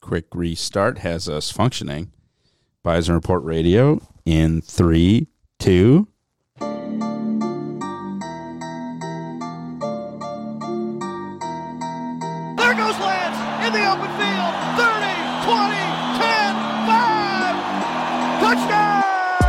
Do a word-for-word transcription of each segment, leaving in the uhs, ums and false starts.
quick restart has us functioning. Bison Report Radio in three, two. There goes Lance in the open field. thirty, twenty, ten, five. Touchdown!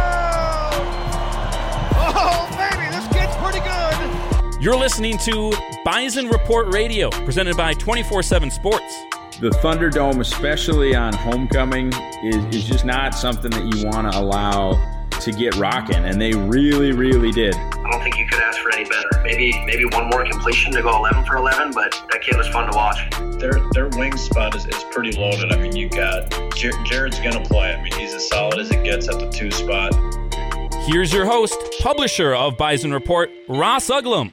Oh, baby, this kid's pretty good. You're listening to Bison Report Radio, presented by twenty-four seven Sports. The Thunderdome, especially on homecoming, is, is just not something that you want to allow to get rocking, and they really, really did. I don't think you could ask for any better. Maybe maybe one more completion to go eleven for eleven, but that kid was fun to watch. Their their wing spot is, is pretty loaded. I mean, you got Jar- Jared's going to play. I mean, he's as solid as it gets at the two spot. Here's your host, publisher of Bison Report, Ross Uglum.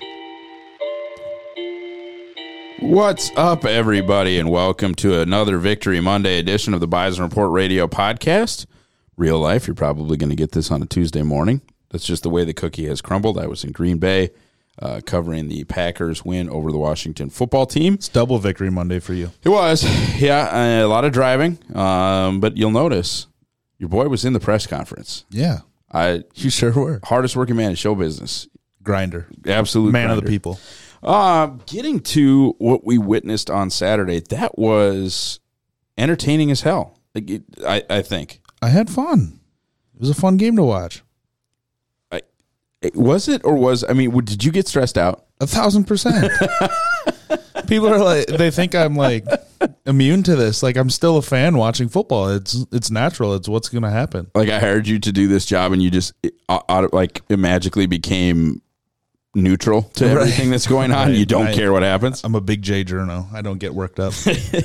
What's up, everybody, and welcome to another Victory Monday edition of the Bison Report Radio podcast. Real life, you're probably going to get this on a Tuesday morning. That's just the way the cookie has crumbled. I was in Green Bay uh, covering the Packers win over the Washington football team. It's double Victory Monday for you. It was, yeah, a lot of driving, um, but you'll notice your boy was in the press conference. Yeah, I you sure were. Hardest working man in show business. Grinder. Absolute man grinder. of the people. Uh, getting to what we witnessed on Saturday, that was entertaining as hell, like it, I, I think. I had fun. It was a fun game to watch. I, was it or was, I mean, did you get stressed out? A thousand percent. People are like, they think I'm like immune to this. Like I'm still a fan watching football. It's it's natural. It's what's going to happen. Like I hired you to do this job and you just it, uh, like it magically became neutral to right. everything that's going on. Right. You don't I, care what happens. I'm a big J journo. I don't get worked up.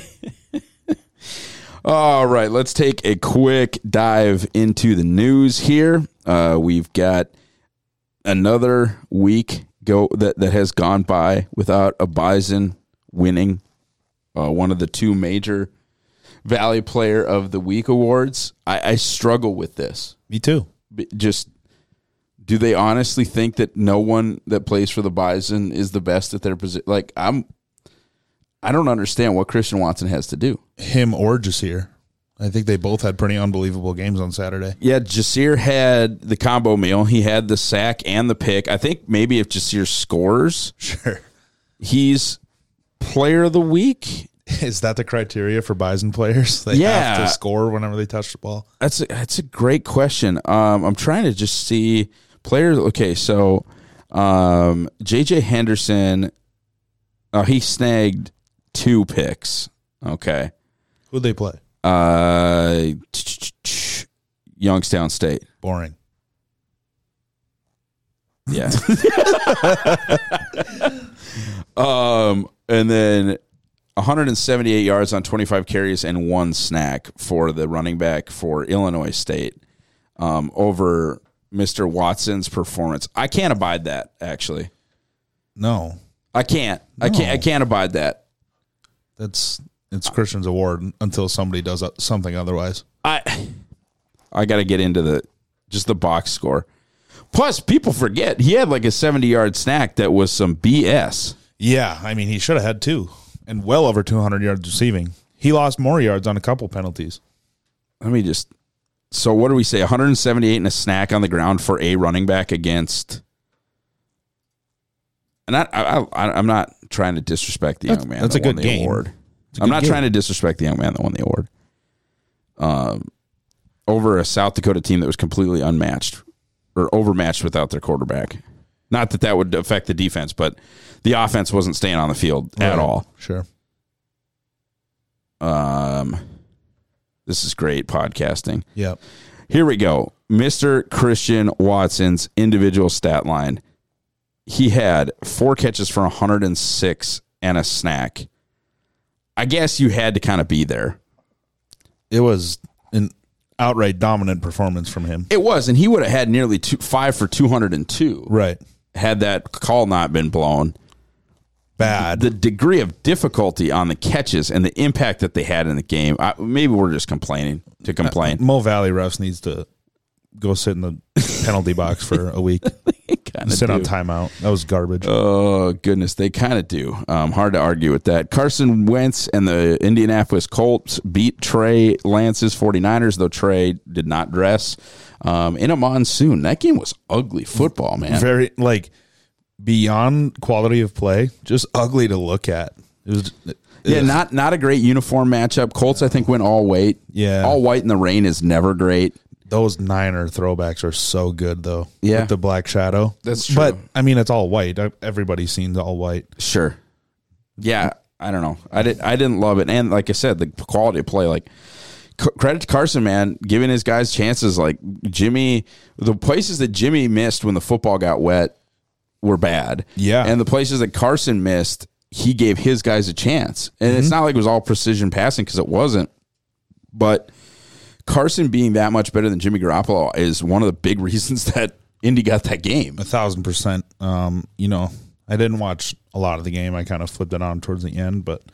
All right, let's take a quick dive into the news here. Uh, we've got another week go that, that has gone by without a Bison winning uh, one of the two major Valley Player of the Week awards. I, I struggle with this. Me too. Just do they honestly think that no one that plays for the Bison is the best at their position? Like I'm. I don't understand what Christian Watson has to do. Him or Jasir. I think they both had pretty unbelievable games on Saturday. Yeah, Jasir had the combo meal. He had the sack and the pick. I think maybe if Jasir scores, sure, he's player of the week. Is that the criteria for Bison players? They yeah. have to score whenever they touch the ball. That's a, that's a great question. Um, I'm trying to just see players. Okay, so um, J J Henderson, uh, he snagged two picks. Okay. Who'd they play? Uh, Youngstown State. Boring. Yeah. um, and then one hundred seventy-eight yards on twenty-five carries and one snack for the running back for Illinois State um, over Mister Watson's performance. I can't abide that, actually. No. I can't. No. I can't. I can't abide that. That's it's Christian's award until somebody does something otherwise. I I got to get into the just the box score. Plus, people forget he had like a seventy-yard snack that was some B S. Yeah, I mean, he should have had two and well over two hundred yards receiving. He lost more yards on a couple penalties. Let me just – so what do we say? one hundred seventy-eight and a snack on the ground for a running back against – and I, I, I, I'm not trying to disrespect the young that's, man that's that a won good the game. award. A I'm good not game. trying to disrespect the young man that won the award. Um, over a South Dakota team that was completely unmatched or overmatched without their quarterback. Not that that would affect the defense, but the offense wasn't staying on the field right. at all. Sure. Um, this is great podcasting. Yep. Here we go. Mister Christian Watson's individual stat line. He had four catches for one hundred six and a snack. I guess you had to kind of be there. It was an outright dominant performance from him. It was, and he would have had nearly two, five for two hundred two. Right. Had that call not been blown. Bad. The degree of difficulty on the catches and the impact that they had in the game, I, maybe we're just complaining to complain. Uh, Mo Valley refs needs to go sit in the penalty box for a week. kind of Sit do. on timeout. That was garbage. Oh, goodness. They kind of do. Um, hard to argue with that. Carson Wentz and the Indianapolis Colts beat Trey Lance's 49ers, though Trey did not dress um, in a monsoon. That game was ugly football, man. Very, like, beyond quality of play, just ugly to look at. It was, Yeah, ugh. not not a great uniform matchup. Colts, I think, went all white. Yeah. All white in the rain is never great. Those Niner throwbacks are so good, though. Yeah. With the black shadow. That's true. But, I mean, it's all white. Everybody's seen all white. Sure. Yeah, I don't know. I did. I didn't love it, and like I said, the quality of play. Like c- credit to Carson, man, giving his guys chances. Like Jimmy, the places that Jimmy missed when the football got wet were bad. Yeah. And the places that Carson missed, he gave his guys a chance. And mm-hmm. it's not like it was all precision passing, because it wasn't. But Carson being that much better than Jimmy Garoppolo is one of the big reasons that Indy got that game. A thousand percent. Um, you know, I didn't watch a lot of the game. I kind of flipped it on towards the end, but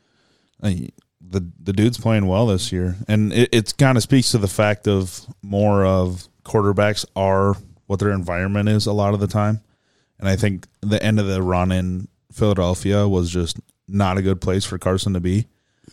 I, the the dude's playing well this year, and it, it kind of speaks to the fact of more of quarterbacks are what their environment is a lot of the time, and I think the end of the run in Philadelphia was just not a good place for Carson to be.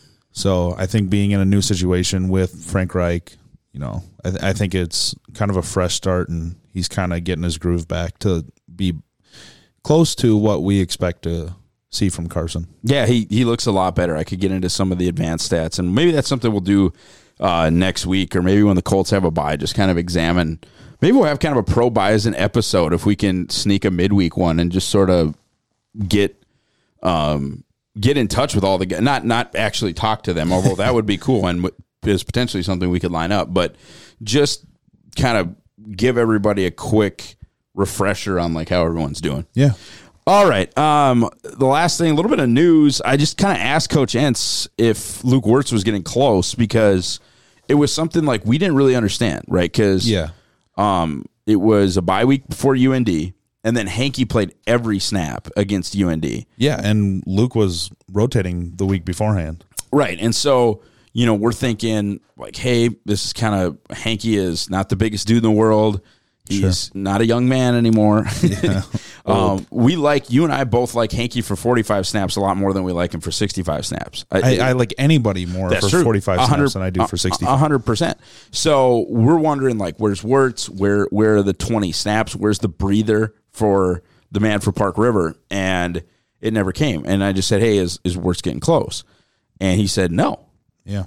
So I think being in a new situation with Frank Reich, you know, I, th- I think it's kind of a fresh start, and he's kind of getting his groove back to be close to what we expect to see from Carson. Yeah, he he looks a lot better. I could get into some of the advanced stats, and maybe that's something we'll do uh, next week, or maybe when the Colts have a bye, just kind of examine. Maybe we'll have kind of a pro Bison episode if we can sneak a midweek one and just sort of get um, get in touch with all the guys. Not not actually talk to them, although that would be cool and is potentially something we could line up. But just kind of give everybody a quick refresher on like how everyone's doing. Yeah. All right. Um, the last thing, a little bit of news. I just kind of asked Coach Entz if Luke Wirtz was getting close, because it was something like we didn't really understand, right? Because Yeah. um, it was a bye week before U N D, and then Hankey played every snap against U N D. Yeah, and Luke was rotating the week beforehand. Right. And so, you know, we're thinking like, hey, this is kind of, Hankey is not the biggest dude in the world. He's sure. not a young man anymore. Yeah. um, we like, you and I both like Hankey for forty-five snaps a lot more than we like him for sixty-five snaps. I, I, I like anybody more for true. forty-five snaps than I do for sixty-five. one hundred percent. So we're wondering, like, where's Wirtz? Where, where are the twenty snaps? Where's the breather for the man for Park River? And it never came. And I just said, hey, is, is Wirtz getting close? And he said, no. Yeah.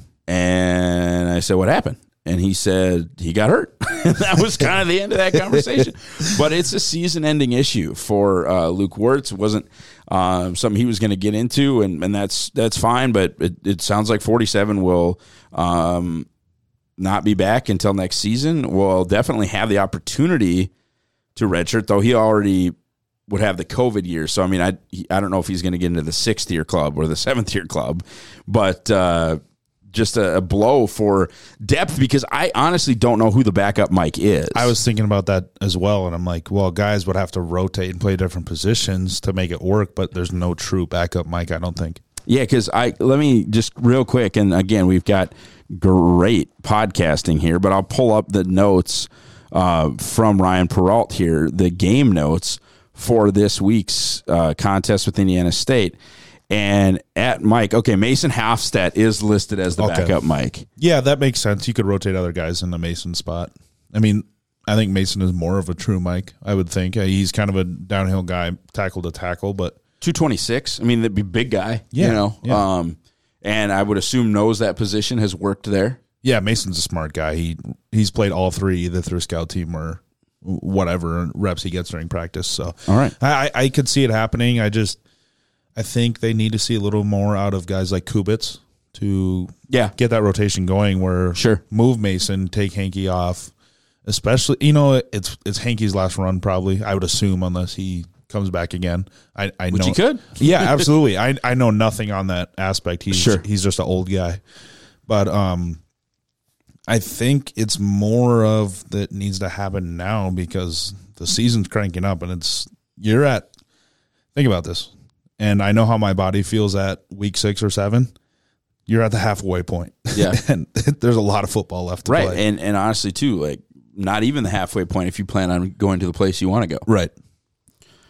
And I said, what happened? And he said he got hurt. That was kind of the end of that conversation. But it's a season-ending issue for uh, Luke Wirtz. It wasn't uh, something he was going to get into, and, and that's that's fine. But it, it sounds like forty-seven will um, not be back until next season. Will definitely have the opportunity to redshirt, though he already would have the COVID year. So, I mean, I I don't know if he's going to get into the sixth-year club or the seventh-year club. But uh just a, a blow for depth, because I honestly don't know who the backup Mike is. I was thinking about that as well, and I'm like, well, guys would have to rotate and play different positions to make it work, but there's no true backup Mike, I don't think. Yeah, because I let me just real quick, and again, we've got great podcasting here, but I'll pull up the notes uh, from Ryan Peralt here, the game notes for this week's uh, contest with Indiana State. And at Mike, okay, Mason Hofstadt is listed as the okay. backup Mike. Yeah, that makes sense. You could rotate other guys in the Mason spot. I mean, I think Mason is more of a true Mike, I would think. He's kind of a downhill guy, tackle to tackle, but two twenty-six. I mean, that'd be a big guy, yeah, you know. Yeah. Um, and I would assume knows that position, has worked there. Yeah, Mason's a smart guy. He he's played all three, either through scout team or whatever reps he gets during practice. So, all right, I I could see it happening. I just I think they need to see a little more out of guys like Kubitz to yeah. get that rotation going, where sure. move Mason, take Hankey off, especially, you know, it's it's Hankey's last run probably, I would assume, unless he comes back again. I, I Which know, he could. Yeah, absolutely. I I know nothing on that aspect. He's sure. he's just an old guy. But um, I think it's more of that needs to happen now, because the season's cranking up, and it's you're at, think about this. And I know how my body feels at week six or seven. You're at the halfway point. Yeah. And there's a lot of football left to right. play. And and honestly, too, like, not even the halfway point if you plan on going to the place you want to go. Right.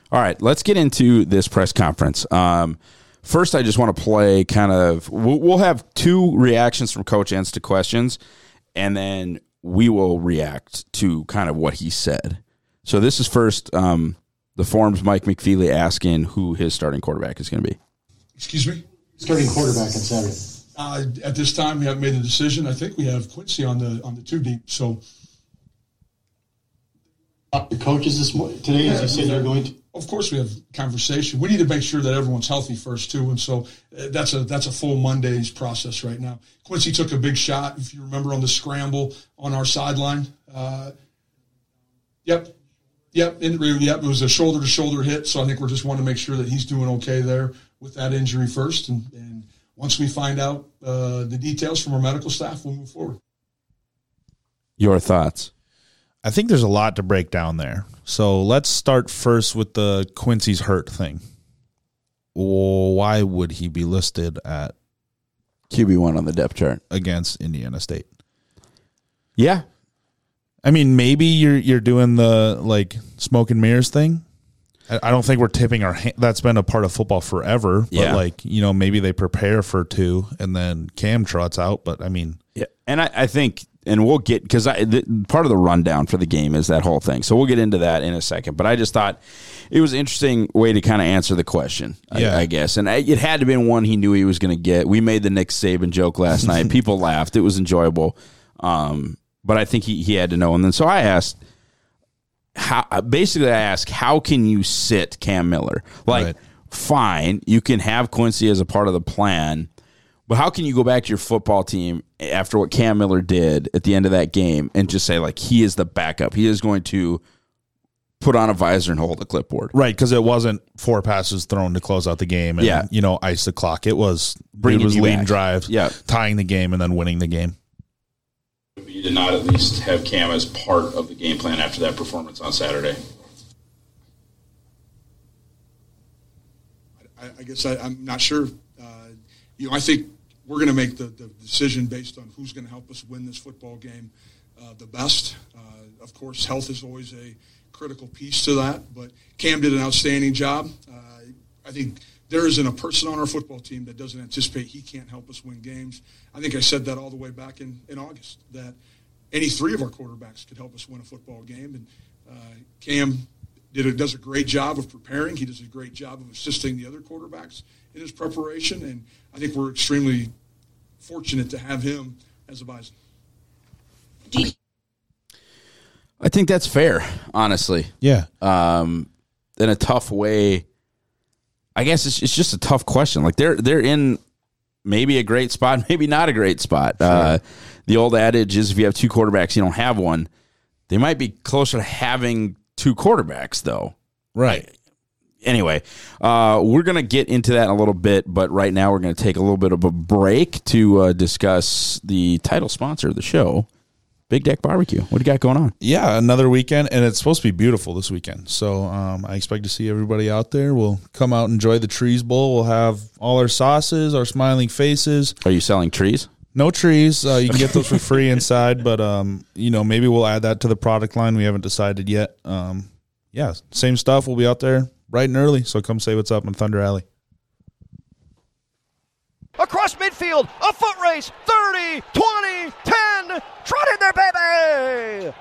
All right, let's get into this press conference. Um, first, I just want to play kind of. We'll, we'll have two reactions from Coach Entz to questions, and then we will react to kind of what he said. So this is first um, the Form's Mike McFeely asking who his starting quarterback is going to be. Excuse me? Starting quarterback on Saturday. Uh, at this time, we haven't made a decision. I think we have Quincy on the on the two deep. So uh, the coaches this morning today, as you said, they're going to. Of course, we have conversation. We need to make sure that everyone's healthy first too, and so uh, that's a that's a full Monday's process right now. Quincy took a big shot, if you remember, on the scramble on our sideline. Uh, yep, yep, in, yep. It was a shoulder to shoulder hit, so I think we're just wanting to make sure that he's doing okay there with that injury first, and. and Once we find out uh, the details from our medical staff, we'll move forward. Your thoughts? I think there's a lot to break down there. So let's start first with the Quincy's hurt thing. Why would he be listed at Q B one on the depth chart against Indiana State? Yeah. I mean, maybe you're you're doing the like smoke and mirrors thing. I don't think we're tipping our hand. That's been a part of football forever. But, yeah. like, you know, maybe they prepare for two and then Cam trots out. But, I mean. Yeah. And I, I think, and we'll get, because part of the rundown for the game is that whole thing. So we'll get into that in a second. But I just thought it was an interesting way to kind of answer the question, yeah. I, I guess. And it had to have been one he knew he was going to get. We made the Nick Saban joke last night. People laughed. It was enjoyable. Um, but I think he, he had to know. And then so I asked, How basically I ask, how can you sit Cam Miller? Like, right. Fine, you can have Quincy as a part of the plan, but how can you go back to your football team after what Cam Miller did at the end of that game and just say, like, he is the backup. He is going to put on a visor and hold a clipboard. Right, because it wasn't four passes thrown to close out the game and, yeah. you know, ice the clock. It was, Bringing it was you leading back. drives, yeah. tying the game, and then winning the game. You did not at least have Cam as part of the game plan after that performance on Saturday. I, I guess I, I'm not sure. Uh, you know, I think we're going to make the, the decision based on who's going to help us win this football game uh, the best. Uh, of course, health is always a critical piece to that, but Cam did an outstanding job. Uh, I think there isn't a person on our football team that doesn't anticipate he can't help us win games. I think I said that all the way back in, in August, that any three of our quarterbacks could help us win a football game. And uh, Cam did a, does a great job of preparing. He does a great job of assisting the other quarterbacks in his preparation. And I think we're extremely fortunate to have him as a Bison. I think that's fair, honestly. Yeah. Um, in a tough way. I guess it's it's just a tough question. Like they're they're in maybe a great spot, maybe not a great spot. Sure. Uh, the old adage is if you have two quarterbacks, you don't have one. They might be closer to having two quarterbacks, though. Right. Anyway, uh, we're going to get into that in a little bit, but right now we're going to take a little bit of a break to uh, discuss the title sponsor of the show, Big Deck Barbecue. What do you got going on? Yeah, another weekend, and it's supposed to be beautiful this weekend. So um, I expect to see everybody out there. We'll come out and enjoy the Trees Bowl. We'll have all our sauces, our smiling faces. Are you selling trees? No trees. Uh, you can get those for free inside, but um, you know, maybe we'll add that to the product line. We haven't decided yet. Um, yeah, same stuff. We'll be out there bright and early, so come say what's up in Thunder Alley. Across midfield, a foot race, thirty, twenty, ten, trot in there, baby!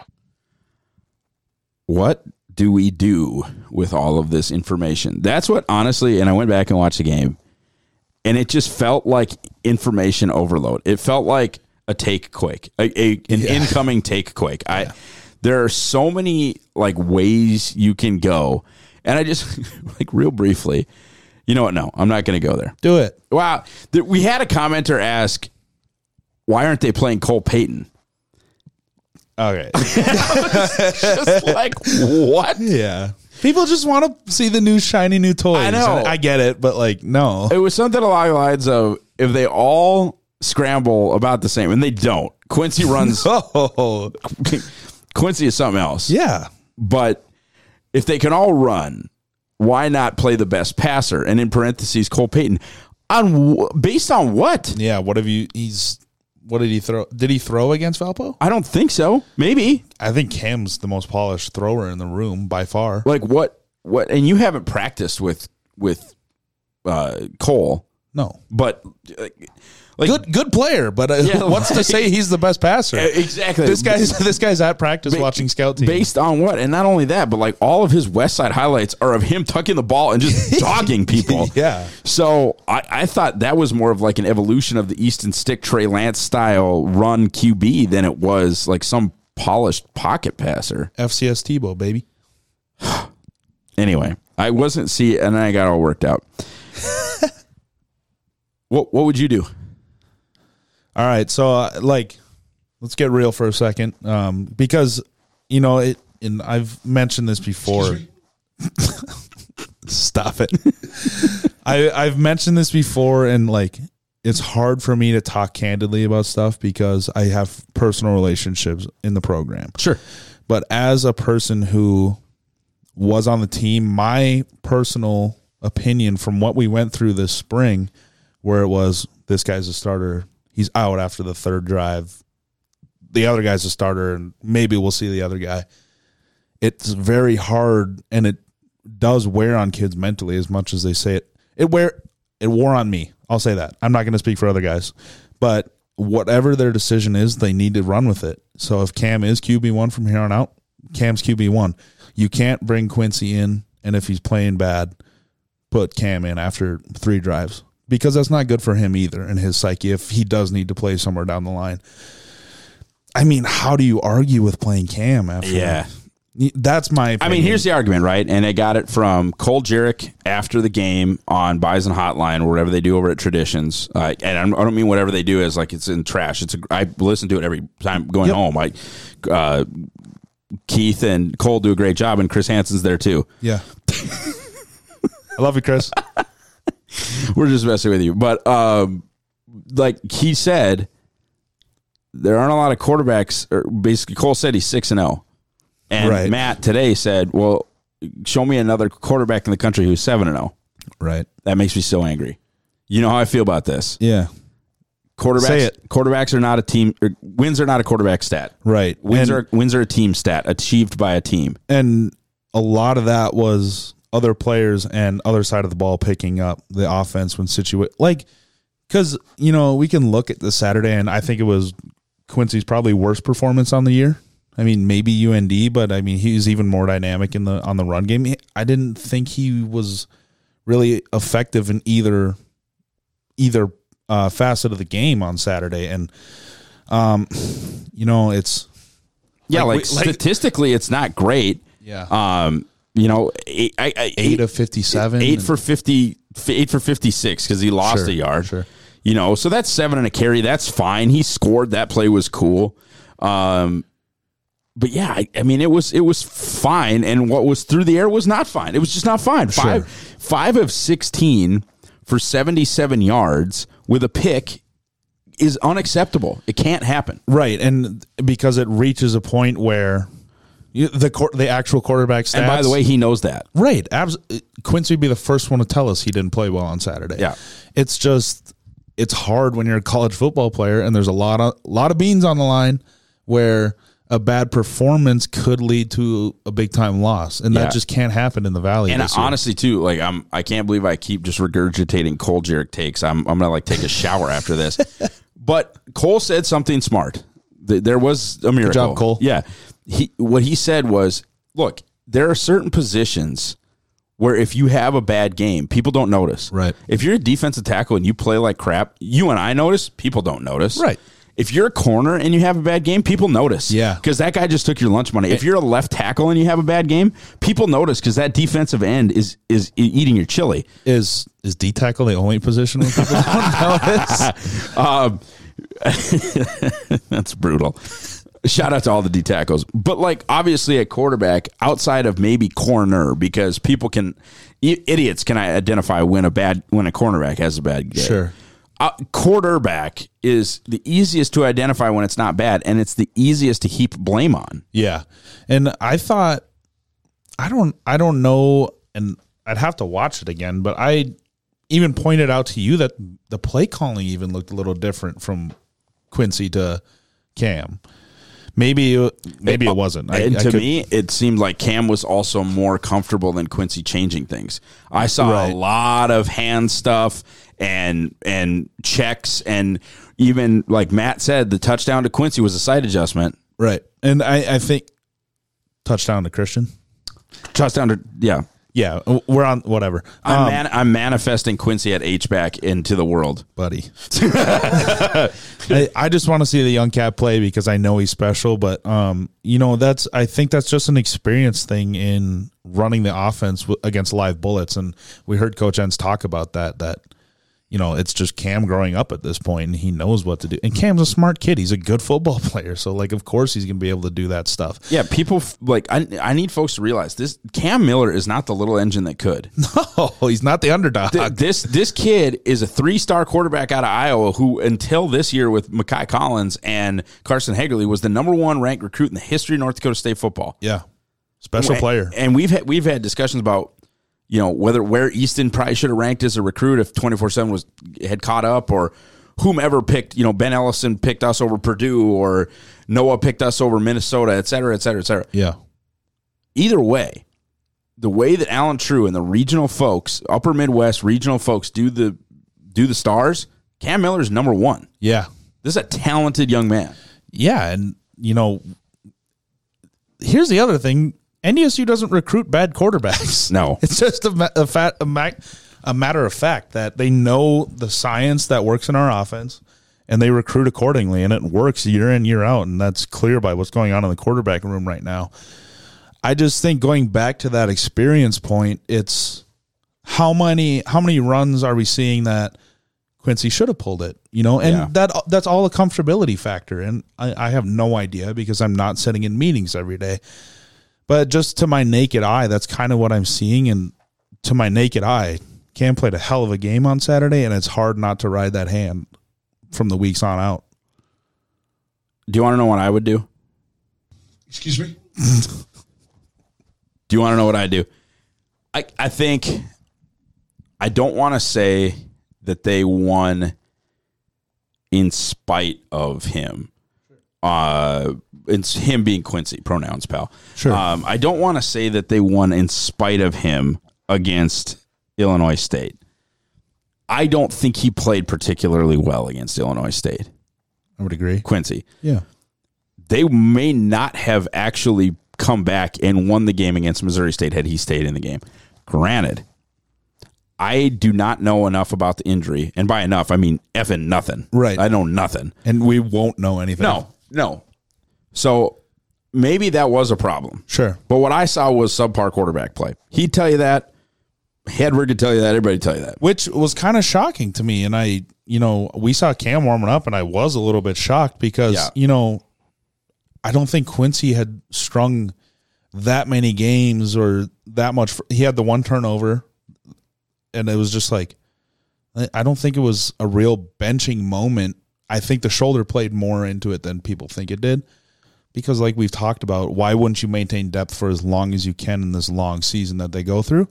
What do we do with all of this information? That's what, honestly, and I went back and watched the game, and it just felt like information overload. It felt like a take quake, a, a an yeah. incoming take quake. I yeah. There are so many like ways you can go, and I just, like real briefly, you know what? No, I'm not going to go there. Do it. Wow. We had a commenter ask, why aren't they playing Cole Payton? Okay. Just like, what? Yeah. People just want to see the new shiny new toys. I know. I get it, but like, no. It was something along the lines of, if they all scramble about the same, and they don't. Quincy runs. Oh. Quincy is something else. Yeah. But if they can all run, why not play the best passer? And in parentheses, Cole Payton. On based on what? Yeah, what have you? He's what did he throw? Did he throw against Valpo? I don't think so. Maybe. I think Cam's the most polished thrower in the room by far. Like what? what? And you haven't practiced with with uh, Cole, No. but uh, like Good good player, but uh, Yeah, what's to like- say he's the best passer? exactly. This guy's this guy's at practice Ba- watching scout team. Based on what? And not only that, but like all of his West Side highlights are of him tucking the ball and just dogging people. Yeah. So I, I thought that was more of like an evolution of the Easton Stick Trey Lance style run Q B than it was like some polished pocket passer. F C S Tebow, baby. Anyway, I wasn't see, and then I got all worked out. What what would you do? All right, so uh, like, let's get real for a second, um, because you know it. And I've mentioned this before. Stop it. I I've mentioned this before, and like, it's hard for me to talk candidly about stuff because I have personal relationships in the program. Sure, but as a person who was on the team, my personal opinion from what we went through this spring, where it was this guy's a starter. He's out after the third drive. The other guy's a starter, and maybe we'll see the other guy. It's very hard, and it does wear on kids mentally as much as they say it. It wear it wore on me. I'll say that. I'm not going to speak for other guys, but whatever their decision is, they need to run with it. So if Cam is Q B one from here on out, Cam's Q B one. You can't bring Quincy in, and if he's playing bad, put Cam in after three drives. Because that's not good for him either and his psyche if he does need to play somewhere down the line. I mean, how do you argue with playing Cam after yeah. that? That's my opinion. I mean, here's the argument, right? And they got it from Cole Jarek after the game on Bison Hotline or whatever they do over at Traditions. Uh, and I'm- I don't mean whatever they do as like it's in trash. It's a, I listen to it every time going Yep. home. I, uh, Keith and Cole do a great job, and Chris Hansen's there too. Yeah. I love you, Chris. We're just messing with you. But um, like he said, there aren't a lot of quarterbacks. Or basically, Cole said he's six and zero, and Right. Matt today said, "Well, show me another quarterback in the country who's seven and zero." Right. That makes me so angry. You know how I feel about this. Yeah. Quarterbacks, Say it. quarterbacks are not a team. Or wins are not a quarterback stat. Right. Wins And- are wins are a team stat achieved by a team. And a lot of that was other players and other side of the ball picking up the offense when situated. Like, because, you know, we can look at the Saturday, and I think it was Quincy's probably worst performance on the year. I mean, maybe U N D, but I mean, he was even more dynamic in the on the run game. I didn't think he was really effective in either either uh, facet of the game on Saturday. And, um, you know, it's Yeah, like, we- statistically, it's not great. Yeah. Um, you know, eight, I, I, eight of fifty-seven, eight for fifty, eight for fifty-six because he lost Sure, a yard. sure. You know, so that's seven and a carry. That's fine. He scored. That play was cool. Um, but yeah, I, I mean, it was it was fine, and what was through the air was not fine. It was just not fine. Five Sure. five of sixteen for seventy-seven yards with a pick is unacceptable. It can't happen. Right, and because it reaches a point where you, the quar- the actual quarterback stats. And by the way, he knows that. right, abs- Quincy would be the first one to tell us he didn't play well on Saturday. Yeah. It's just it's hard when you're a college football player and there's a lot of lot of beans on the line where a bad performance could lead to a big time loss, and Yeah. that just can't happen in the Valley. And this year. honestly, too, like I'm, I can't believe I keep just regurgitating Cole Jarek takes. I'm, I'm gonna like take a shower after this. But Cole said something smart. Th- There was a miracle. job, Cole. Yeah, he what he said was, look, there are certain positions where if you have a bad game, people don't notice. Right. If you're a defensive tackle and you play like crap, you and I notice. People don't notice. Right. If you're a corner and you have a bad game, people notice. Yeah. Because that guy just took your lunch money. If you're a left tackle and you have a bad game, people notice because that defensive end is is e- eating your chili. is is D tackle the only position where people don't notice? Um, that's brutal. Shout out to all the D tackles. But like obviously at quarterback, outside of maybe corner, because people can i- idiots can identify when a bad when a cornerback has a bad game. Sure. Uh, quarterback is the easiest to identify when it's not bad, and it's the easiest to heap blame on. Yeah. And I thought I don't I don't know, and I'd have to watch it again, but I even pointed out to you that the play calling even looked a little different from Quincy to Cam. Maybe maybe it wasn't. I, and I to could, me, it seemed like Cam was also more comfortable than Quincy changing things. I saw Right. a lot of hand stuff and and checks, and even like Matt said, the touchdown to Quincy was a side adjustment. right. And I, I think touchdown to Christian. Touchdown to yeah. Yeah, we're on whatever. I'm, Um, man, I'm manifesting Quincy at H-back into the world. buddy. I, I just want to see the young cat play because I know he's special. But um, you know, that's I think that's just an experience thing in running the offense w- against live bullets. And we heard Coach Enns talk about that. That you know, it's just Cam growing up at this point, and he knows what to do. And Cam's a smart kid; he's a good football player. So, like, of course, he's gonna be able to do that stuff. Yeah, people f- like I. I need folks to realize this. Cam Miller is not the little engine that could. Oh, he's not the underdog. Th- this this kid is a three-star quarterback out of Iowa who, until this year with Mekhi Collins and Carson Hagerly, was the number one ranked recruit in the history of North Dakota State football. Yeah, special player. And we've had, we've had discussions about, you know, whether where Easton probably should have ranked as a recruit if twenty-four seven was had caught up, or whomever picked, you know, Ben Ellison picked us over Purdue, or Noah picked us over Minnesota, et cetera, et cetera, et cetera. Yeah. Either way, the way that Alan True and the regional folks, upper Midwest regional folks do the do the stars, Cam Miller's number one. Yeah. This is a talented young man. Yeah, and you know, here's the other thing: N D S U doesn't recruit bad quarterbacks. No, it's just a, ma- a, fat, a, ma- a matter of fact that they know the science that works in our offense, and they recruit accordingly, and it works year in, year out, and that's clear by what's going on in the quarterback room right now. I just think going back to that experience point, it's how many how many runs are we seeing that Quincy should have pulled it, you know, and Yeah. that that's all a comfortability factor. And I, I have no idea because I'm not sitting in meetings every day. But just to my naked eye, that's kind of what I'm seeing. And to my naked eye, Cam played a hell of a game on Saturday, and it's hard not to ride that hand from the weeks on out. Do you want to know what I would do? Excuse me? Do you want to know what I do? I I think I don't want to say that they won in spite of him. Uh, it's him being Quincy, pronouns, pal. Sure. Um, I don't want to say that they won in spite of him against Illinois State. I don't think he played particularly well against Illinois State. I would agree. Quincy. Yeah. They may not have actually come back and won the game against Missouri State had he stayed in the game. Granted, I do not know enough about the injury, and by enough, I mean effing nothing. Right. I know nothing. And we won't know anything. No, no. So maybe that was a problem. Sure. But what I saw was subpar quarterback play. He'd tell you that. Hedberg could tell you that. Everybody tell you that. Which was kind of shocking to me. And I, you know, we saw Cam warming up, and I was a little bit shocked because, Yeah. you know, I don't think Quincy had strung that many games or that much. He had the one turnover, and it was just like, I don't think it was a real benching moment. I think the shoulder played more into it than people think it did. Because like we've talked about, why wouldn't you maintain depth for as long as you can in this long season that they go through?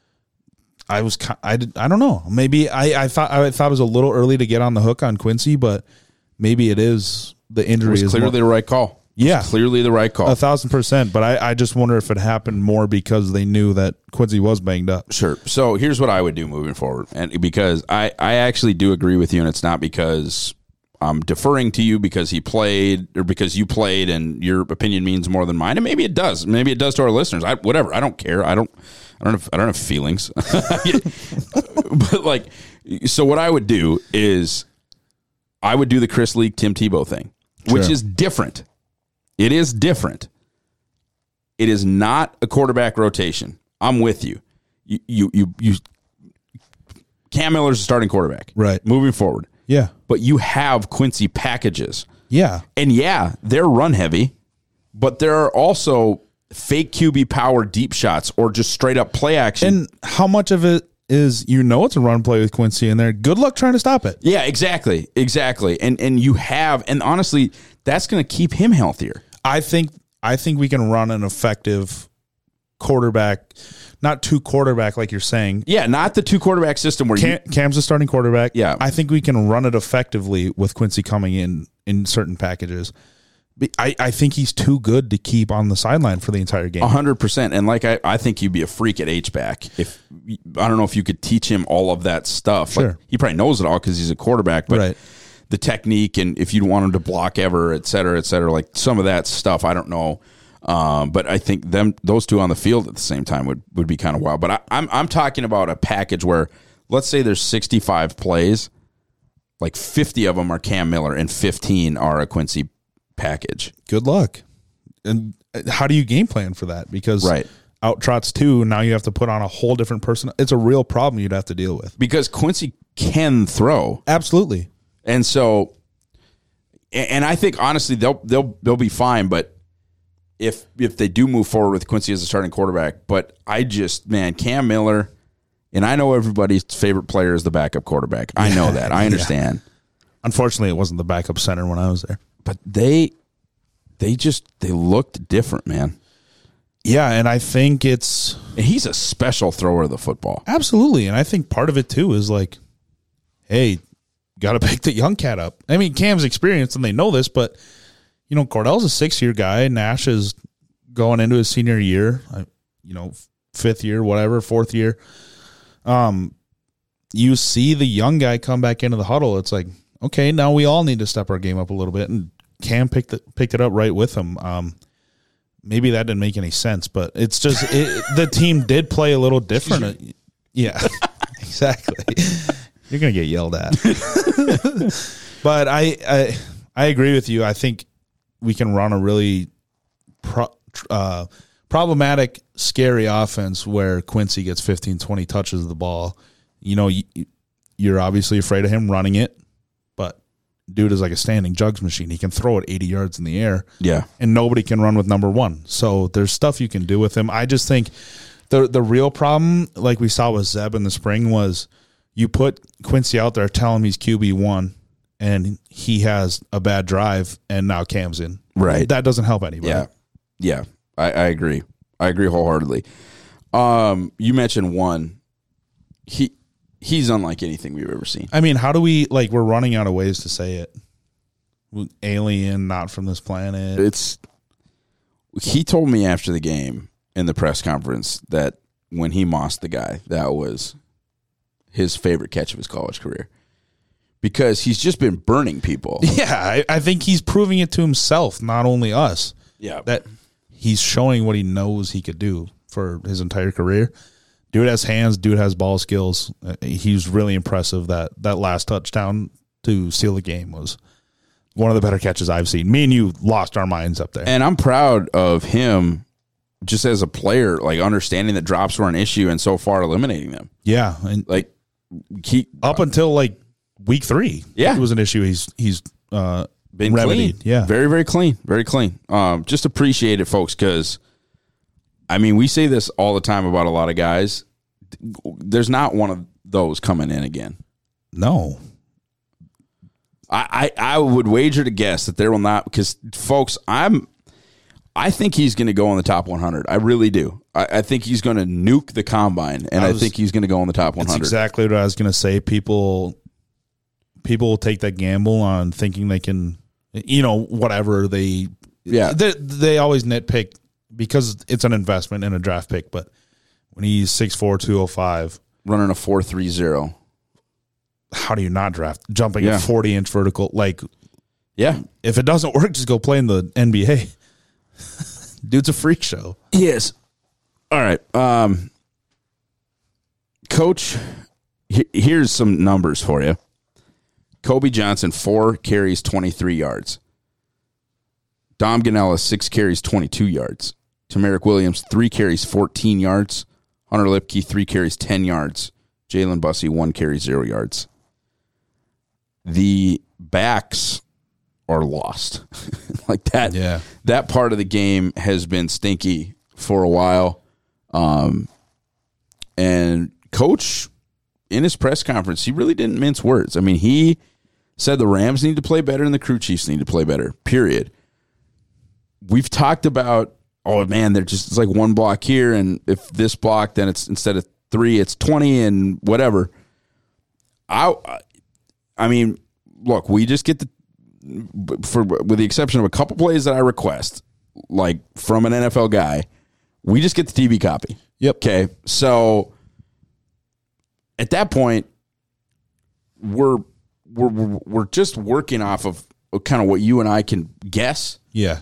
I was, I, did, I don't know. Maybe I, I thought I thought it was a little early to get on the hook on Quincy, but maybe it is the injury. It was is clearly more, the right call. Yeah, clearly the right call. A thousand percent. But I, I just wonder if it happened more because they knew that Quincy was banged up. Sure. So here's what I would do moving forward, and because I, I actually do agree with you, and it's not because I'm deferring to you because he played or because you played and your opinion means more than mine, and maybe it does. Maybe it does to our listeners. I whatever. I don't care. I don't. I don't have. I don't have feelings. But like, so what I would do is, I would do the Chris Leak, Tim Tebow thing, which Sure. is different. It is different. It is not a quarterback rotation. I'm with you. You, you, you, you Cam Miller's a starting quarterback. Right. Moving forward. Yeah. But you have Quincy packages. Yeah. And yeah, they're run heavy, but there are also fake Q B power deep shots or just straight up play action. And how much of it is, you know, it's a run play with Quincy in there. Good luck trying to stop it. Yeah, exactly. Exactly. And and you have, and honestly, that's going to keep him healthier. I think I think we can run an effective quarterback, not two quarterback like you're saying. Yeah, not the two quarterback system where Cam, you, Cam's a starting quarterback. Yeah. I think we can run it effectively with Quincy coming in in certain packages. I, I think he's too good to keep on the sideline for the entire game. A hundred percent. And like I, I think you'd be a freak at H-back. If I don't know if you could teach him all of that stuff. Sure. Like, he probably knows it all because he's a quarterback, but right. the technique and if you'd want him to block ever, et cetera, et cetera, like some of that stuff, I don't know. Um, but I think them those two on the field at the same time would, would be kind of wild. But I, I'm I'm talking about a package where let's say there's sixty-five plays, like fifty of them are Cam Miller and fifteen are a Quincy package. Good luck. And how do you game plan for that? Because right. out trots two, and now you have to put on a whole different person. It's a real problem you'd have to deal with. Because Quincy can throw. Absolutely. And so, and I think honestly they'll they'll they'll be fine. But if if they do move forward with Quincy as a starting quarterback, but I just man Cam Miller, and I know everybody's favorite player is the backup quarterback. I know that. I understand. Yeah. Unfortunately, it wasn't the backup center when I was there. But they they just they looked different, man. Yeah, and I think it's and he's a special thrower of the football. Absolutely, and I think part of it too is like, hey. Got to pick the young cat up. I mean, Cam's experienced, and they know this, but, you know, Cordell's a six-year guy. Nash is going into his senior year, you know, fifth year, whatever, fourth year. Um, you see the young guy come back into the huddle. It's like, okay, now we all need to step our game up a little bit, and Cam picked it, picked it up right with him. Um, maybe that didn't make any sense, but it's just it, the team did play a little different. Yeah, exactly. You're going to get yelled at. But I, I I agree with you. I think we can run a really pro, uh, problematic, scary offense where Quincy gets fifteen, twenty touches of the ball. You know, you, you're obviously afraid of him running it, but dude is like a standing jugs machine. He can throw it eighty yards in the air. Yeah. And nobody can run with number one. So there's stuff you can do with him. I just think the the real problem, like we saw with Zeb in the spring, was – you put Quincy out there, tell him he's Q B one, and he has a bad drive, and now Cam's in. Right. That doesn't help anybody. Yeah. Yeah. I, I agree. I agree wholeheartedly. Um, you mentioned one. He he's unlike anything we've ever seen. I mean, how do we, like, we're running out of ways to say it. Alien, not from this planet. It's, he told me after the game in the press conference that when he mossed the guy, that was his favorite catch of his college career because he's just been burning people. Yeah, I, I think he's proving it to himself, not only us. Yeah. That he's showing what he knows he could do for his entire career. Dude has hands, dude has ball skills. Uh, he's really impressive. That that last touchdown to seal the game was one of the better catches I've seen. Me and you lost our minds up there. And I'm proud of him just as a player, like understanding that drops were an issue and so far eliminating them. Yeah. And like, He, up until like week three, yeah, it was an issue. He's he's uh, been remedied. Clean. Yeah, very very clean, very clean. Um, just appreciate it, folks, because I mean we say this all the time about a lot of guys. There's not one of those coming in again. No, I I, I would wager to guess that there will not because folks, I'm. I think he's going to go in the top one hundred. I really do. I, I think he's going to nuke the combine, and I, was, I think he's going to go in the top one hundred. That's exactly what I was going to say. People, people will take that gamble on thinking they can, you know, whatever they. Yeah, they, they always nitpick because it's an investment in a draft pick. But when he's six four, two oh five, running a four three zero, how do you not draft jumping yeah. a forty inch vertical? Like, yeah, if it doesn't work, just go play in the N B A. Dude's a freak show. Yes. All right. Um, Coach, he, here's some numbers for you. Kobe Johnson, four carries, twenty-three yards. Dom Ganella, six carries, twenty-two yards. Tamarick Williams, three carries, fourteen yards. Hunter Lipke, three carries, ten yards. Jalen Bussey, one carry, zero yards. The backs are lost. Like that, yeah. That part of the game has been stinky for a while. Um, and Coach, in his press conference, he really didn't mince words. I mean, he said the Rams need to play better and the crew chiefs need to play better, period. We've talked about, oh, man, they're just it's like one block here, and if this block, then it's instead of three, it's twenty and whatever. I, I mean, look, we just get the for with the exception of a couple plays that I request, like from an N F L guy, we just get the T V copy. Yep. Okay. So at that point, we're we're we're just working off of kind of what you and I can guess. Yeah.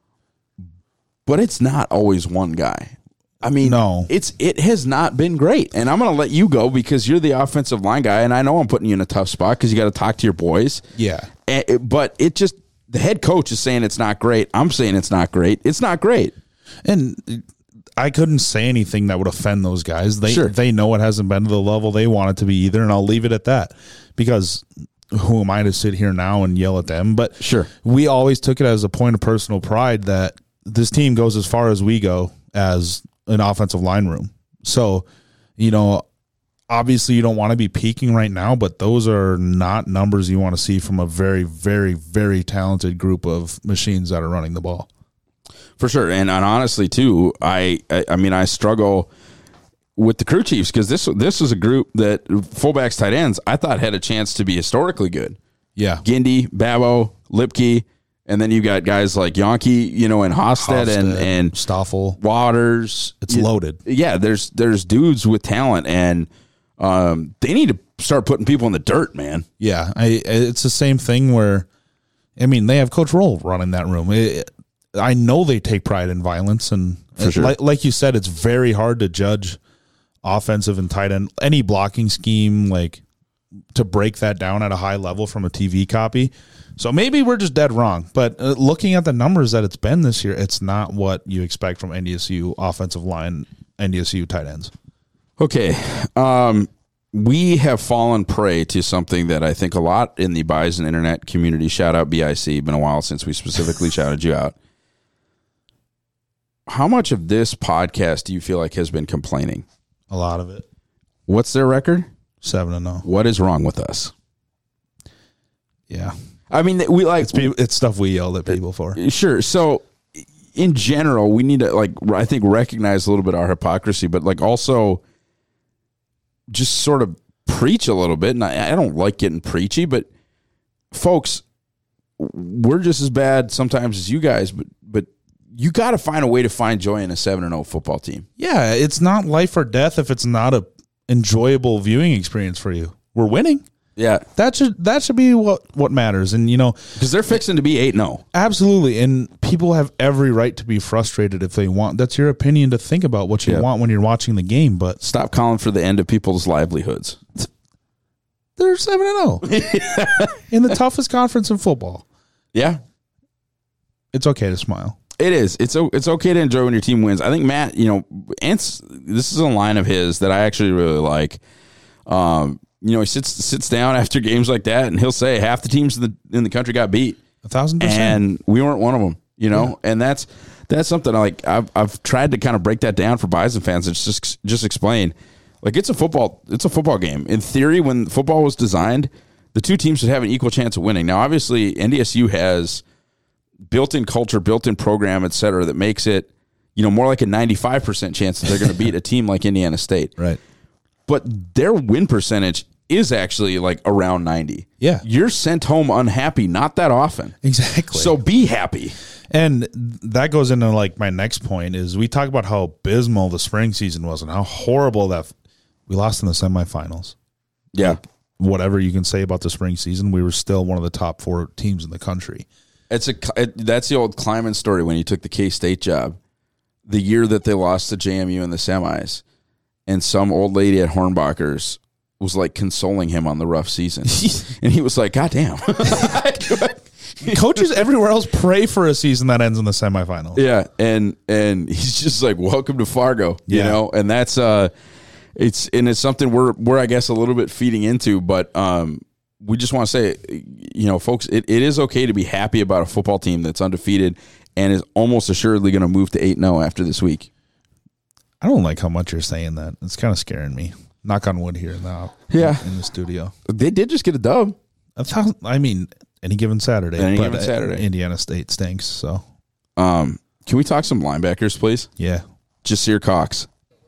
But it's not always one guy. I mean, no, it's it has not been great. And I'm going to let you go because you're the offensive line guy, and I know I'm putting you in a tough spot because you got to talk to your boys. Yeah. And it, but it just the head coach is saying it's not great. I'm saying it's not great. It's not great. And I couldn't say anything that would offend those guys. They Sure. they know it hasn't been to the level they want it to be either, and I'll leave it at that because who am I to sit here now and yell at them? But sure, we always took it as a point of personal pride that this team goes as far as we go as an offensive line room. So, you know, obviously you don't want to be peaking right now, but those are not numbers you want to see from a very, very, very talented group of machines that are running the ball. For sure. And, and honestly, too, I, I I mean, I struggle with the crew chiefs because this, this was a group that fullbacks, tight ends, I thought had a chance to be historically good. Yeah. Gindy, Babo, Lipke, and then you got guys like Yonke, you know, and Hofstad, Hofstad, and, and Stoffel, Waters. It's You- loaded. Yeah, there's there's dudes with talent, and um, they need to start putting people in the dirt, man. Yeah, I, it's the same thing where, I mean, they have Coach Roll running that room. It, I know they take pride in violence, and For sure. like, like you said, it's very hard to judge offensive and tight end, any blocking scheme, like to break that down at a high level from a T V copy. So maybe we're just dead wrong, but uh, looking at the numbers that it's been this year, it's not what you expect from N D S U offensive line, N D S U tight ends. Okay. Um, we have fallen prey to something that I think a lot in the Bison internet community, shout out B I C, been a while since we specifically shouted you out. How much of this podcast do you feel like has been complaining? A lot of it. What's their record? Seven and oh. What is wrong with us? Yeah. I mean, we like It's, people, it's stuff we yelled at people for. Sure. So, in general, we need to, like, I think, recognize a little bit our hypocrisy, but, like, also just sort of preach a little bit. And I, I don't like getting preachy, but, folks, we're just as bad sometimes as you guys, but, but you got to find a way to find joy in a seven and oh football team. Yeah, it's not life or death if it's not a enjoyable viewing experience for you. We're winning. Yeah. That should that should be what, what matters. And, you know, because they're fixing to be eight and oh. Absolutely. And people have every right to be frustrated if they want. That's your opinion to think about what you Yeah. want when you're watching the game. But Stop calling for the end of people's livelihoods. they're seven and oh in the toughest conference in football. Yeah. It's okay to smile. It is. It's it's okay to enjoy when your team wins. I think Matt, you know, Ants, this is a line of his that I actually really like. Um, you know, he sits sits down after games like that, and he'll say half the teams in the in the country got beat, a thousand percent, and we weren't one of them. You know, yeah. and that's that's something like I've I've tried to kind of break that down for Bison fans and just just explain. Like it's a football, it's a football game. In theory, when football was designed, the two teams should have an equal chance of winning. Now, obviously, N D S U has built-in culture, built-in program, et cetera, that makes it, you know, more like a ninety-five percent chance that they're going to beat a team like Indiana State. Right. But their win percentage is actually like around ninety. Yeah. You're sent home unhappy not that often. Exactly. So be happy. And that goes into like my next point is we talk about how abysmal the spring season was and how horrible that we lost in the semifinals. Yeah. Like, whatever you can say about the spring season, we were still one of the top four teams in the country. It's a it, that's the old Kleiman story when he took the K-State job, the year that they lost to J M U in the semis, and some old lady at Hornbacher's was like consoling him on the rough season, and he was like, "God damn." Coaches everywhere else pray for a season that ends in the semifinals. Yeah, and and he's just like, "Welcome to Fargo," you Yeah. know, and that's uh, it's and it's something we're we're I guess a little bit feeding into, but um. We just want to say, you know, folks, it, it is okay to be happy about a football team that's undefeated and is almost assuredly going to move to eight and oh after this week. I don't like how much you're saying that. It's kind of scaring me. Knock on wood here now. Yeah. In the studio. They did just get a dub. A thousand, I mean, any given Saturday. Any but given Saturday. Indiana State stinks, so. Um, can we talk some linebackers, please? Yeah. Jasir Cox. Dog.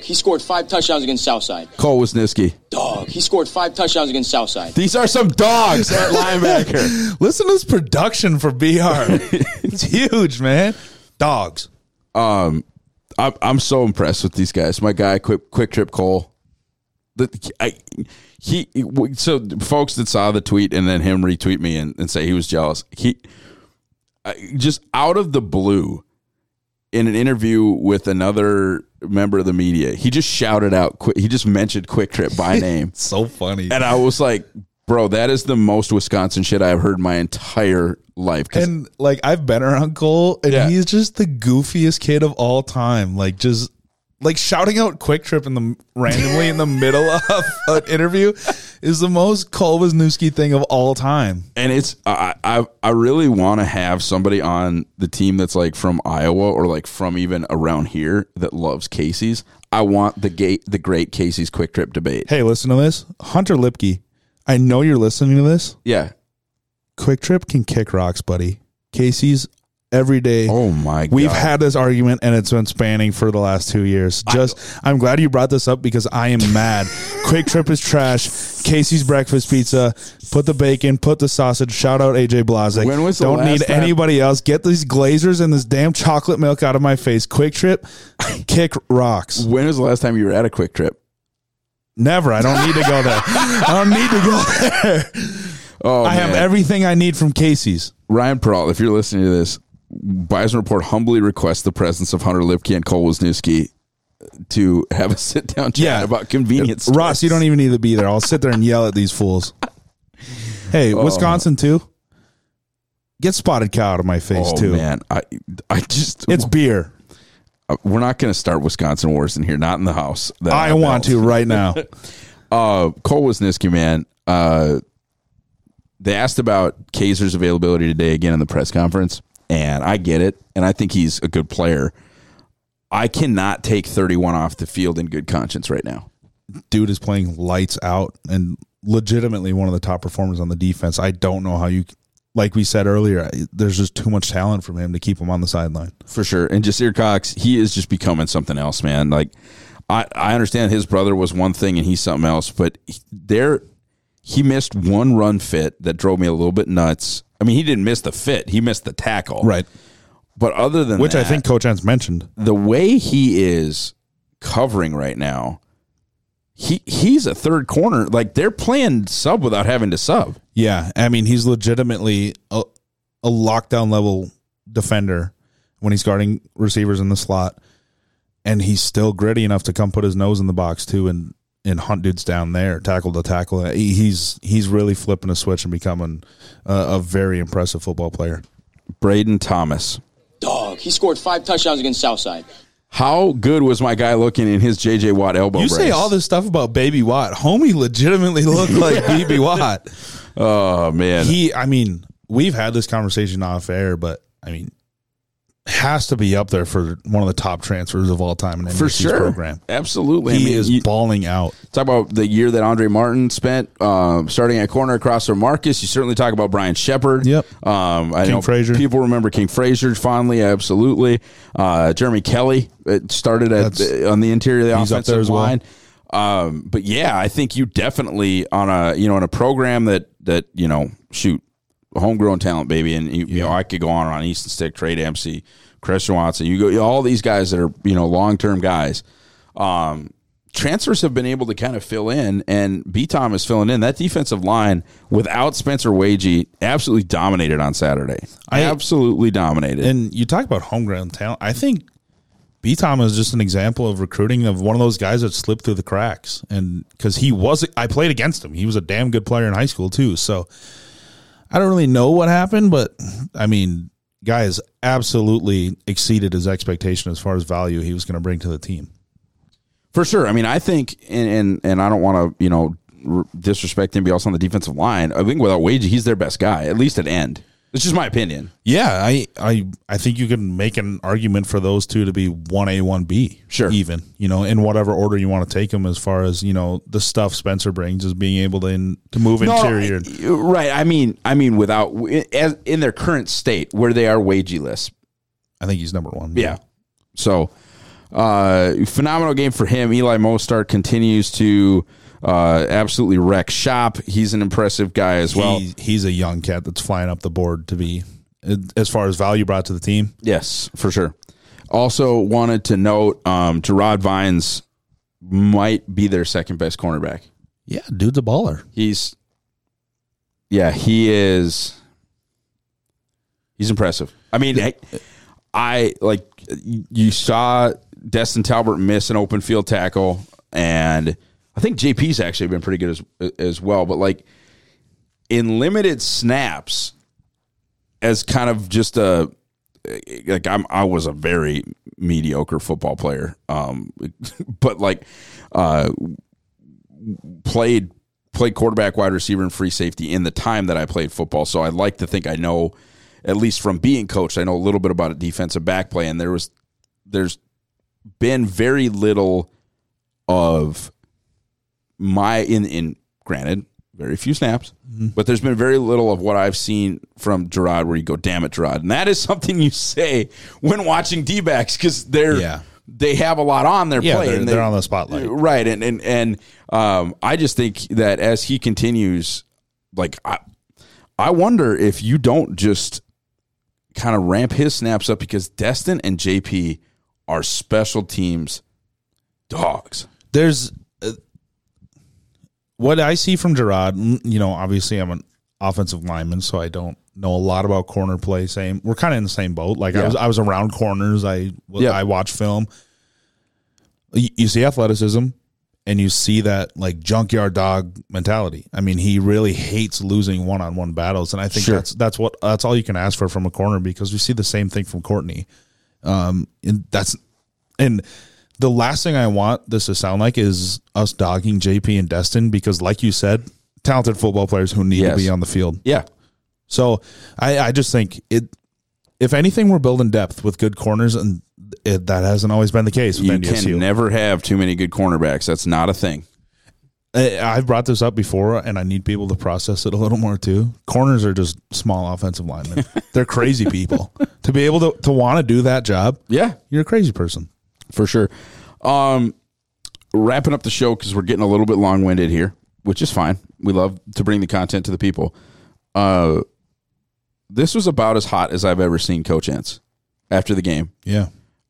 He scored five touchdowns against Southside. Cole Wisniewski. Dog. He scored five touchdowns against Southside. These are some dogs at linebacker. Listen to this production for B R. It's huge, man. Dogs. Um, I'm I'm so impressed with these guys. My guy, Quick, Quick Trip Cole. The, I, he so folks that saw the tweet and then him retweet me and, and say he was jealous. He just out of the blue in an interview with another member of the media, he just shouted out. He just mentioned Quick Trip by name. So funny, and I was like, bro, that is the most Wisconsin shit I've heard my entire life. And like I've been around Cole, and yeah. he's just the goofiest kid of all time. Like just. Like shouting out Quick Trip in the randomly in the middle of an interview is the most Cole Wisniewski thing of all time. And it's I I, I really want to have somebody on the team that's like from Iowa or like from even around here that loves Casey's. I want the gate the great Casey's Quick Trip debate. Hey, listen to this, Hunter Lipke. I know you're listening to this. Yeah, Quick Trip can kick rocks, buddy. Casey's. Every day. Oh my God. We've had this argument and it's been spanning for the last two years. Just I, I'm glad you brought this up because I am mad. Quick Trip is trash. Casey's breakfast pizza. Put the bacon, put the sausage. Shout out A J Blazek. When was the Don't last need time- anybody else. Get these glazers and this damn chocolate milk out of my face. Quick Trip, kick rocks. When was the last time you were at a Quick Trip? Never. I don't need to go there. I don't need to go there. Oh, I man. have everything I need from Casey's. Ryan Peralt, if you're listening to this, Bison Report humbly requests the presence of Hunter Lipke and Cole Wisniewski to have a sit down chat Yeah. about convenience. Ross, stores. you don't even need to be there. I'll sit there and yell at these fools. Hey, Oh. Wisconsin too. Get Spotted Cow out of my face Oh too. man, I I just It's beer. uh, we're not going to start Wisconsin wars in here. Not in the house. That I want to right now. Uh, Cole Wisniewski, man. Uh, they asked about Kaiser's availability today again in the press conference. And I get it, and I think he's a good player. I cannot take thirty-one off the field in good conscience right now. Dude is playing lights out and legitimately one of the top performers on the defense. I don't know how you, like we said earlier, there's just too much talent from him to keep him on the sideline. For sure. And Jasir Cox, he is just becoming something else, man. Like, I, I understand his brother was one thing and he's something else, but there he missed one run fit that drove me a little bit nuts. I mean, he didn't miss the fit. He missed the tackle. Right. But other than Which that, I think Coach Hans mentioned. The way he is covering right now, he he's a third corner. Like, they're playing sub without having to sub. Yeah. I mean, he's legitimately a, a lockdown level defender when he's guarding receivers in the slot. And he's still gritty enough to come put his nose in the box, too, and, and hunt dudes down there, tackle to tackle. He, he's he's really flipping a switch and becoming a, a very impressive football player. Braden Thomas. Dog. He scored five touchdowns against Southside. How good was my guy looking in his J J Watt elbow You brace? say all this stuff about Baby Watt. Homie legitimately looked like B B Watt. Oh, man. He, I mean, we've had this conversation off air, but, I mean, has to be up there for one of the top transfers of all time in N B C's For sure. program. Absolutely. He I mean, is you, balling out. talk about the year that Andre Martin spent uh, starting at corner across from Marcus. You certainly talk about Brian Shepard. Yep. Um, I King know Frazier. people remember King Frazier fondly. Absolutely. Uh, Jeremy Kelly it started at That's- on the interior of the he's up offensive there as well. line. Um, but yeah, I think you definitely on a you know in a program that that you know shoot homegrown talent, baby, and you, you know I could go on and on Easton Stick, Trey Dempsey, Christian Watson. You go you know, all these guys that are you know long term guys. Um, transfers have been able to kind of fill in, and B Tom is filling in. That defensive line without Spencer Wagee absolutely dominated on Saturday. I- absolutely dominated. And you talk about homegrown talent. I think B Tom is just an example of recruiting of one of those guys that slipped through the cracks. And because he was, I played against him. He was a damn good player in high school, too. So I don't really know what happened, but I mean, guy has absolutely exceeded his expectation as far as value he was going to bring to the team. For sure. I mean, I think, and and, and I don't want to, you know, r- disrespect anybody else on the defensive line. I think without Wagee, he's their best guy, at least at end. It's just my opinion. Yeah, I, I I think you can make an argument for those two to be one A, one B. Sure. Even, you know, in whatever order you want to take them as far as, you know, the stuff Spencer brings is being able to in, to move No, interior. right. I mean, I mean, without as in their current state where they are Wagee-less. I think he's number one. Yeah. So, uh, phenomenal game for him. Eli Mostert continues to uh, absolutely wreck shop. He's an impressive guy as well. He, he's a young cat that's flying up the board to be, as far as value brought to the team. Yes, for sure. Also wanted to note um, Gerard Vines might be their second best cornerback. Yeah, dude's a baller. He's, yeah, he is. He's impressive. I mean, I, I like you saw Destin Talbot miss an open field tackle, and I think J P's actually been pretty good as as well. But like in limited snaps, as kind of just a like I'm I was a very mediocre football player, um, but like uh, played played quarterback, wide receiver, and free safety in the time that I played football. So I like to think I know, at least from being coached, I know a little bit about a defensive back play, and there was there's been very little of my in in granted very few snaps, mm-hmm. but there's been very little of what I've seen from Gerard where you go, damn it, Gerard. And that is something you say when watching D-backs because they're yeah. they have a lot on their yeah, play. They're, and they, they're on the spotlight. Right. And and and um, I just think that as he continues, like I I wonder if you don't just kind of ramp his snaps up because Destin and J P are special teams dogs. There's uh, what I see from Gerard, you know, obviously I'm an offensive lineman, so I don't know a lot about corner play. Same, we're kind of in the same boat. Like yeah. I was, I was around corners. I, yeah. I watch film. You, you see athleticism, and you see that like junkyard dog mentality. I mean, he really hates losing one-on-one battles, and I think sure. that's that's what that's all you can ask for from a corner because we see the same thing from Courtney. Um, and that's and. The last thing I want this to sound like is us dogging J P and Destin because, like you said, talented football players who need yes. to be on the field. Yeah. So I, I just think it. If anything, we're building depth with good corners, and it, that hasn't always been the case with you N D S U. You can never have too many good cornerbacks. That's not a thing. I, I've brought this up before, and I need people to process it a little more too. Corners are just small offensive linemen. They're crazy people. To be able to, to want to do that job, yeah, you're a crazy person. For sure. Um, wrapping up the show because we're getting a little bit long-winded here, which is fine. We love to bring the content to the people. Uh, this was about as hot as I've ever seen Coach Entz after the game. Yeah.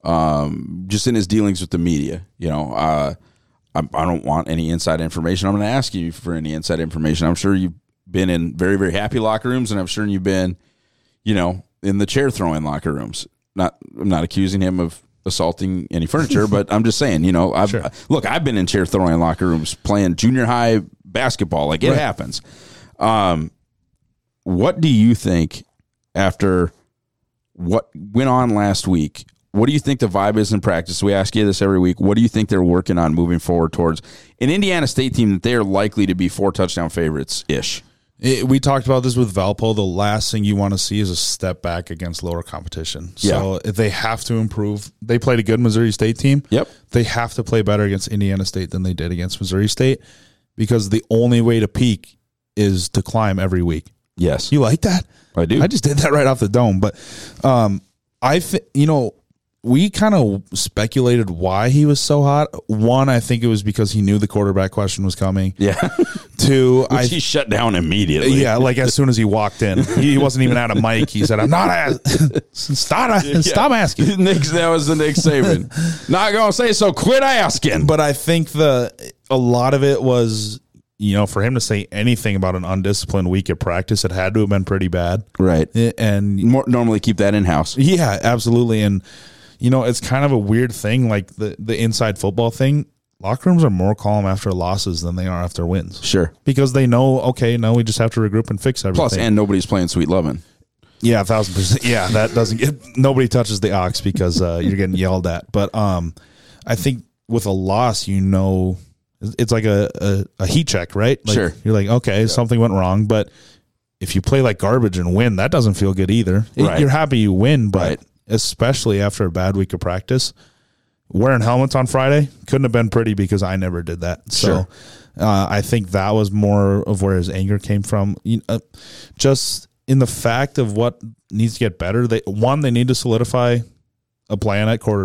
Um, just in his dealings with the media. You know, uh, I, I don't want any inside information. I'm going to ask you for any inside information. I'm sure you've been in very, very happy locker rooms, and I'm sure you've been, you know, in the chair-throwing locker rooms. Not, I'm not accusing him of assaulting any furniture, but I'm just saying, you know, I've, sure. look, I've been in chair throwing locker rooms playing junior high basketball. Like it right. happens. Um, what do you think after what went on last week? What do you think the vibe is in practice? We ask you this every week. What do you think they're working on moving forward towards an Indiana State team that they are likely to be four touchdown favorites ish? It, we talked about this with Valpo. The last thing you want to see is a step back against lower competition. So yeah. if they have to improve, they played a good Missouri State team. Yep. They have to play better against Indiana State than they did against Missouri State because the only way to peak is to climb every week. Yes. You like that? I do. I just did that right off the dome. But um, I, th- you know, we kind of speculated why he was so hot. One, I think it was because he knew the quarterback question was coming. Yeah. Two, Which I he shut down immediately. Yeah, like as soon as he walked in, he wasn't even at a mic. He said, "I'm not a- stop, yeah. stop asking." Nick, that was the Nick Saban. Not gonna say so. Quit asking. But I think the a lot of it was, you know, for him to say anything about an undisciplined week at practice, it had to have been pretty bad, right? And More, normally keep that in house. Yeah, absolutely. And you know, it's kind of a weird thing, like the, the inside football thing. Locker rooms are more calm after losses than they are after wins. Sure. Because they know, okay, now we just have to regroup and fix everything. Plus, and nobody's playing Sweet Lovin'. Yeah, a thousand percent. Yeah, that doesn't get, nobody touches the ox because uh, you're getting yelled at. But um, I think with a loss, you know, it's like a, a, a heat check, right? Like, sure. You're like, okay, yeah. something went wrong. But if you play like garbage and win, that doesn't feel good either. Right. You're happy you win, but right. especially after a bad week of practice, wearing helmets on Friday couldn't have been pretty because I never did that. Sure. So uh, I think that was more of where his anger came from. You know, just in the fact of what needs to get better. They one, they need to solidify a plan at quarterback.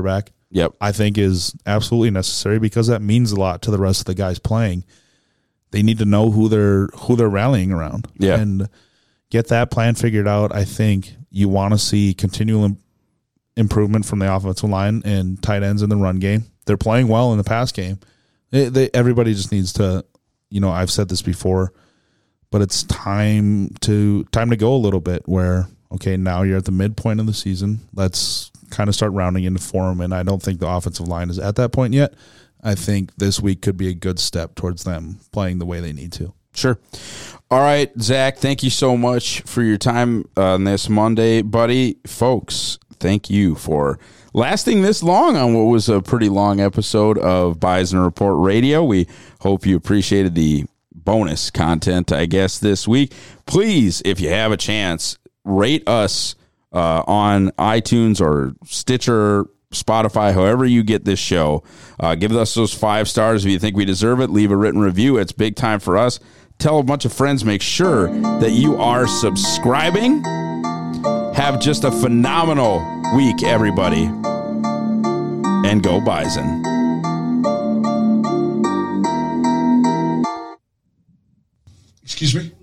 yep. I think is absolutely necessary because that means a lot to the rest of the guys playing. They need to know who they're who they're rallying around. Yeah. And get that plan figured out. I think you want to see continual im- improvement from the offensive line and tight ends in the run game. They're playing well in the pass game. They, they, everybody just needs to, you know, I've said this before, but it's time to time to go a little bit where, okay, now you're at the midpoint of the season. Let's kind of start rounding into form, and I don't think the offensive line is at that point yet. I think this week could be a good step towards them playing the way they need to. Sure. All right, Zach, thank you so much for your time on this Monday, buddy. Folks, thank you for lasting this long on what was a pretty long episode of Bison Report Radio. We hope you appreciated the bonus content, I guess, this week. Please, if you have a chance, rate us uh, on iTunes or Stitcher, Spotify, however you get this show. Uh, give us those five stars if you think we deserve it. Leave a written review. It's big time for us. Tell a bunch of friends. Make sure that you are subscribing. Have just a phenomenal week, everybody. And go Bison. Excuse me?